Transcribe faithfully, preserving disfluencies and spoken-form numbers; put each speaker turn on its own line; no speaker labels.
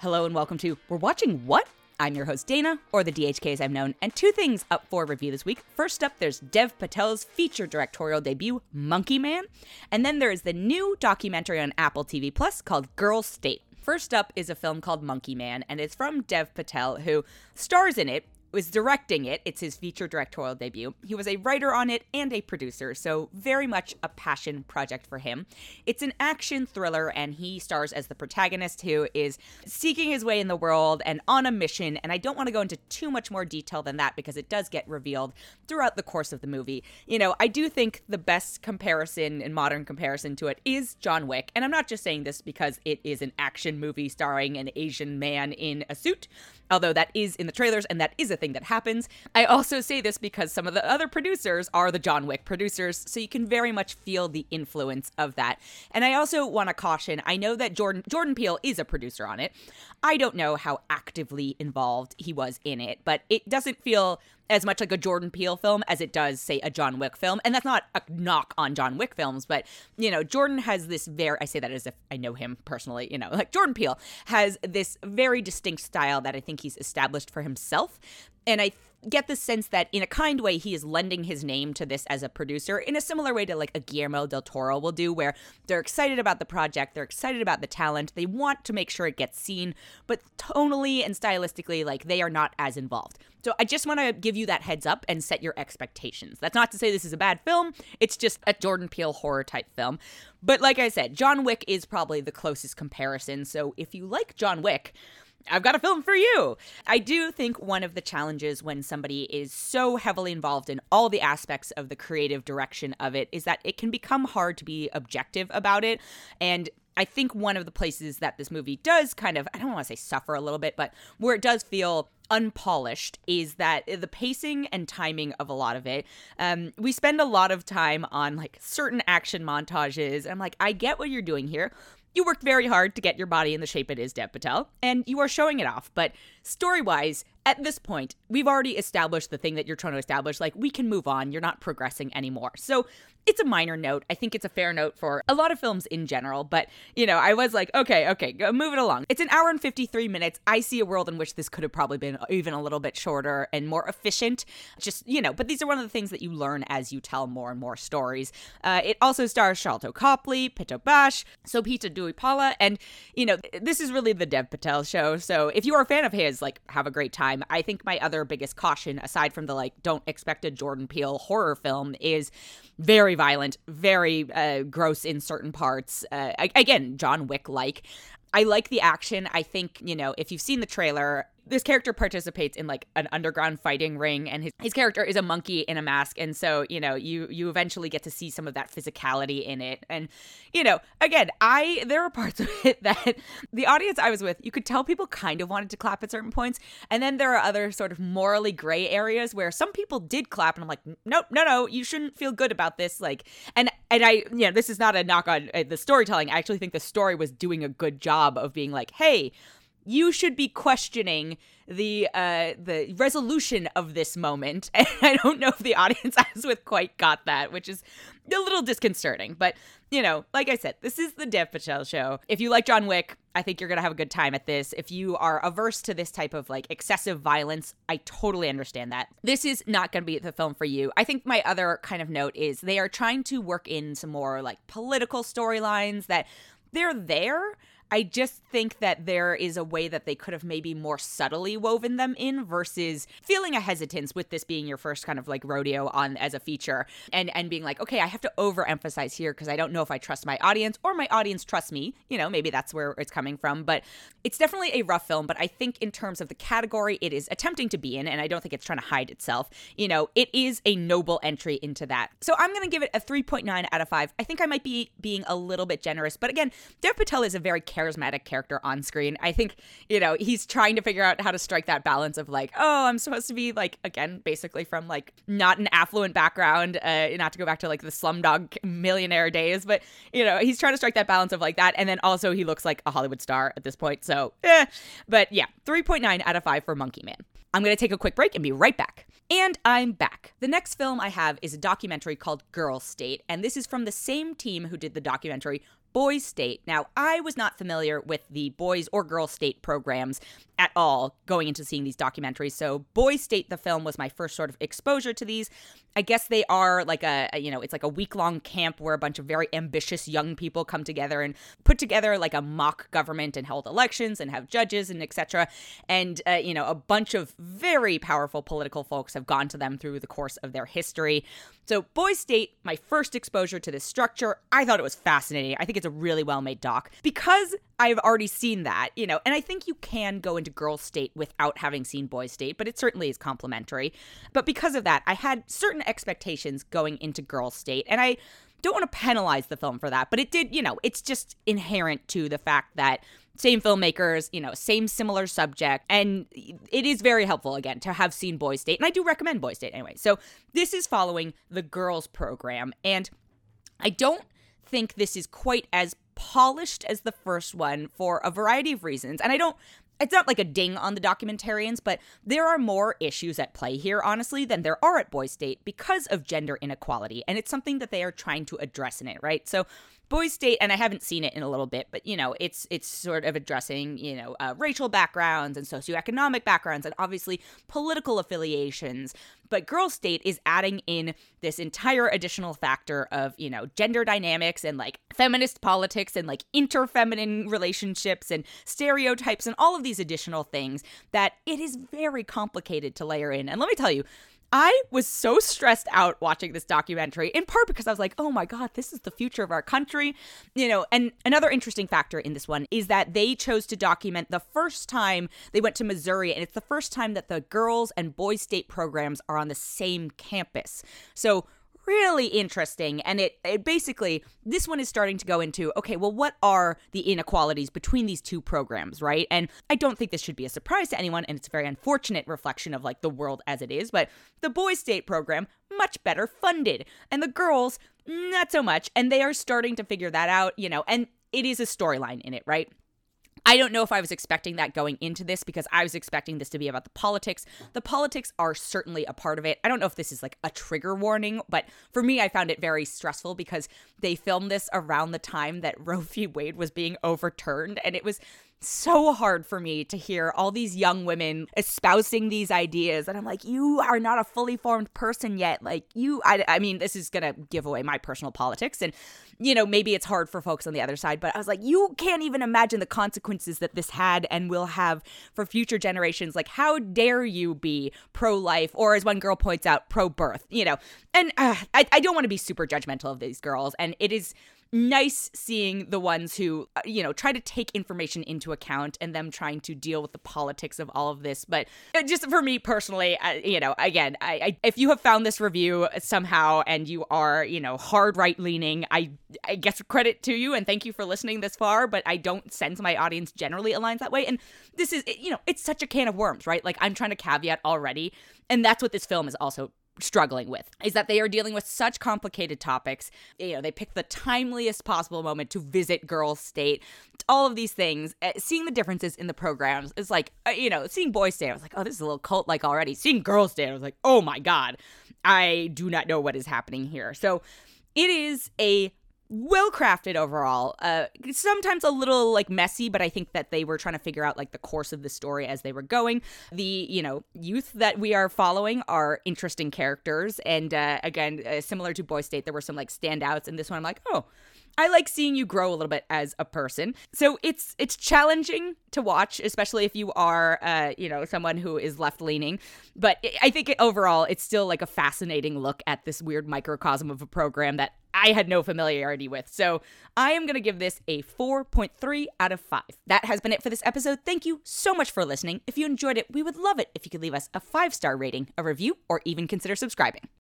Hello and welcome to We're Watching What? I'm your host Dana, or the D H K as I'm known, and two things up for review this week. First up, there's Dev Patel's feature directorial debut, Monkey Man, and then there is the new documentary on Apple T V Plus called Girl State. First up is a film called Monkey Man, and it's from Dev Patel, who stars in it, was directing it. It's his feature directorial debut. He was a writer on it and a producer, so very much a passion project for him. It's an action thriller, and he stars as the protagonist who is seeking his way in the world and on a mission, and I don't want to go into too much more detail than that because it does get revealed throughout the course of the movie. You know, I do think the best comparison in modern comparison to it is John Wick, and I'm not just saying this because it is an action movie starring an Asian man in a suit, although that is in the trailers and that is a thing that happens. I also say this because some of the other producers are the John Wick producers, so you can very much feel the influence of that. And I also want to caution, I know that Jordan Jordan Peele is a producer on it. I don't know how actively involved he was in it, but it doesn't feel as much like a Jordan Peele film as it does, say, a John Wick film. And that's not a knock on John Wick films, but, you know, Jordan has this very, I say that as if I know him personally, you know, like Jordan Peele has this very distinct style that I think he's established for himself. And I get the sense that in a kind way, he is lending his name to this as a producer in a similar way to like a Guillermo del Toro will do, where they're excited about the project, they're excited about the talent, they want to make sure it gets seen, but tonally and stylistically, like they are not as involved. So I just want to give you that heads up and set your expectations. That's not to say this is a bad film. It's just a Jordan Peele horror type film. But like I said, John Wick is probably the closest comparison. So if you like John Wick, I've got a film for you. I do think one of the challenges when somebody is so heavily involved in all the aspects of the creative direction of it is that it can become hard to be objective about it. And I think one of the places that this movie does kind of, I don't want to say suffer a little bit, but where it does feel unpolished is that the pacing and timing of a lot of it. Um, we spend a lot of time on like certain action montages. I'm like, I get what you're doing here. You worked very hard to get your body in the shape it is, Dev Patel, and you are showing it off. But story-wise, at this point, we've already established the thing that you're trying to establish. Like, we can move on. You're not progressing anymore. So it's a minor note. I think it's a fair note for a lot of films in general. But, you know, I was like, okay, okay, go move it along. It's an hour and fifty-three minutes. I see a world in which this could have probably been even a little bit shorter and more efficient. Just, you know, but these are one of the things that you learn as you tell more and more stories. Uh, it also stars Sharlto Copley, Pito Bash, Sopita Duipala, and, you know, this is really the Dev Patel show. So if you are a fan of his, like, have a great time. I think my other biggest caution, aside from the, like, don't expect a Jordan Peele horror film, is very violent, very uh, gross in certain parts. Uh, again, John Wick-like. I like the action. I think, you know, if you've seen the trailer, this character participates in like an underground fighting ring, and his, his character is a monkey in a mask. And so, you know, you you eventually get to see some of that physicality in it. And, you know, again, I there were parts of it that the audience I was with, you could tell people kind of wanted to clap at certain points. And then there are other sort of morally gray areas where some people did clap. And I'm like, nope, no, no, you shouldn't feel good about this. Like, and, and I, you know, this is not a knock on uh, the storytelling. I actually think the story was doing a good job of being like, hey, you should be questioning the uh, the resolution of this moment. And I don't know if the audience I was with quite got that, which is a little disconcerting. But, you know, like I said, this is the Dev Patel show. If you like John Wick, I think you're going to have a good time at this. If you are averse to this type of like excessive violence, I totally understand that. This is not going to be the film for you. I think my other kind of note is they are trying to work in some more like political storylines that they're there. I just think that there is a way that they could have maybe more subtly woven them in versus feeling a hesitance with this being your first kind of like rodeo on as a feature and, and being like, okay, I have to overemphasize here because I don't know if I trust my audience or my audience trusts me. You know, maybe that's where it's coming from. But it's definitely a rough film. But I think in terms of the category it is attempting to be in, and I don't think it's trying to hide itself, you know, it is a noble entry into that. So I'm going to give it a three point nine out of five. I think I might be being a little bit generous. But again, Dev Patel is a very charismatic character on screen. I think, you know, he's trying to figure out how to strike that balance of like, oh, I'm supposed to be like, again, basically from like not an affluent background, uh, not to go back to like the Slumdog Millionaire days, but, you know, he's trying to strike that balance of like that. And then also he looks like a Hollywood star at this point. So, eh. But yeah, three point nine out of five for Monkey Man. I'm going to take a quick break and be right back. And I'm back. The next film I have is a documentary called Girl State, and this is from the same team who did the documentary Boys State. Now, I was not familiar with the Boys or Girls State programs at all going into seeing these documentaries. So Boys State, the film, was my first sort of exposure to these. I guess they are like a, you know, it's like a week-long camp where a bunch of very ambitious young people come together and put together like a mock government and hold elections and have judges and et cetera. And, uh, you know, a bunch of very powerful political folks have gone to them through the course of their history. So Boys State, my first exposure to this structure, I thought it was fascinating. I think it's a really well-made doc because I've already seen that, you know, and I think you can go into Girls State without having seen Boys State, but it certainly is complementary. But because of that, I had certain expectations going into Girls State, and I don't want to penalize the film for that, but it did, you know, it's just inherent to the fact that same filmmakers, you know, same similar subject, and it is very helpful, again, to have seen Boys State, and I do recommend Boys State anyway. So this is following the girls program, and I don't think this is quite as polished as the first one for a variety of reasons, and I don't It's not like a ding on the documentarians, but there are more issues at play here, honestly, than there are at Boys State because of gender inequality. And it's something that they are trying to address in it, right? So Boys State, and I haven't seen it in a little bit, but, you know, it's it's sort of addressing, you know, uh, racial backgrounds and socioeconomic backgrounds and obviously political affiliations. But Girls State is adding in this entire additional factor of, you know, gender dynamics and like feminist politics and like interfeminine relationships and stereotypes and all of these additional things that it is very complicated to layer in. And let me tell you, I was so stressed out watching this documentary, in part because I was like, oh my God, this is the future of our country. You know, and another interesting factor in this one is that they chose to document the first time they went to Missouri, and it's the first time that the girls and boys state programs are on the same campus. So really interesting. And it, it basically, this one is starting to go into, okay, well, what are the inequalities between these two programs, right? And I don't think this should be a surprise to anyone, and it's a very unfortunate reflection of like the world as it is, but the boys state program, much better funded, and the girls, not so much. And they are starting to figure that out, you know, and it is a storyline in it, right? I don't know if I was expecting that going into this because I was expecting this to be about the politics. The politics are certainly a part of it. I don't know if this is like a trigger warning, but for me, I found it very stressful because they filmed this around the time that Roe v. Wade was being overturned, and it was so hard for me to hear all these young women espousing these ideas. And I'm like, you are not a fully formed person yet. Like you, I, I mean, this is going to give away my personal politics. And, you know, maybe it's hard for folks on the other side, but I was like, you can't even imagine the consequences that this had and will have for future generations. Like, how dare you be pro-life, or as one girl points out, pro-birth, you know? And uh, I, I don't want to be super judgmental of these girls. And it is nice seeing the ones who, you know, try to take information into account and them trying to deal with the politics of all of this. But just for me personally, uh, you know, again, I, I if you have found this review somehow and you are, you know, hard right leaning, I, I guess credit to you and thank you for listening this far. But I don't sense my audience generally aligns that way. And this is, you know, it's such a can of worms, right? Like I'm trying to caveat already. And that's what this film is also struggling with, is that they are dealing with such complicated topics. You know, they pick the timeliest possible moment to visit Girls State, all of these things. Uh, seeing the differences in the programs is like, uh, you know, seeing Boys State, I was like, oh, this is a little cult-like already. Seeing Girls State, I was like, oh my God, I do not know what is happening here. So it is a well-crafted overall, uh, sometimes a little like messy, but I think that they were trying to figure out like the course of the story as they were going. The, you know, youth that we are following are interesting characters. And uh, again, uh, similar to Boys State, there were some like standouts. And this one, I'm like, oh, I like seeing you grow a little bit as a person. So it's it's challenging to watch, especially if you are, uh, you know, someone who is left-leaning. But I think it, overall, it's still like a fascinating look at this weird microcosm of a program that I had no familiarity with. So I am going to give this a four point three out of five. That has been it for this episode. Thank you so much for listening. If you enjoyed it, we would love it if you could leave us a five-star rating, a review, or even consider subscribing.